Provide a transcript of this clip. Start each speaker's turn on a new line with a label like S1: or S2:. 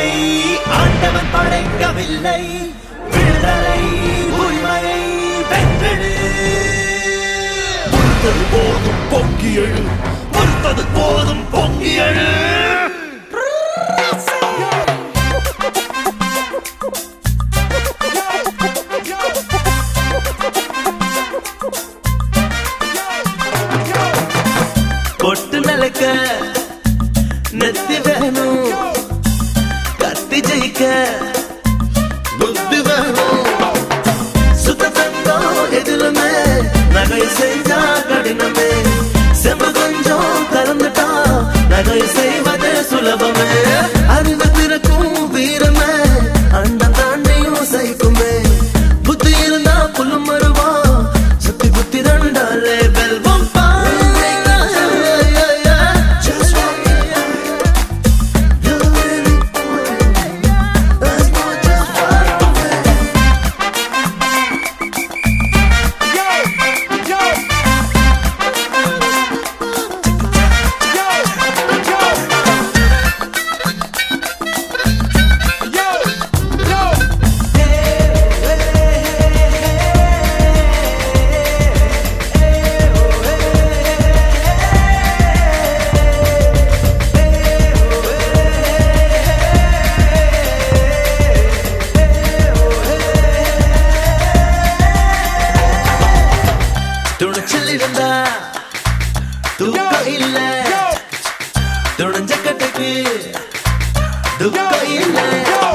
S1: ஆண்டவன் படைக்கவில்லை விடுதலை உரிமையை வென்றெடு பொறுத்தது போதும் பொங்கி எழு பொறுத்தது போதும் பொங்கி எழு பொட்டு நிலைக்க நெத்தி வேணும் கத்தி ஜெயிக்க புத்தி வேணும் சுத்த தங்கம் எதிலுமே நகை செஞ்சா கடினமே செம்பு கொஞ்சம் கலந்துட்டா நகை செய்வது சுலபமே அறிவு திறக்கும் வீரமே அண்ட தாண்டியும் சைக்குமே புத்தி இருந்தா புல்லும் மருவா சுத்தி புத்தி ரெண்டாலே வெல்வம் துணிச்சலிருந்தா தூக்கம் இல்ல துணிஞ்ச கட்டைக்கு துக்கம் இல்ல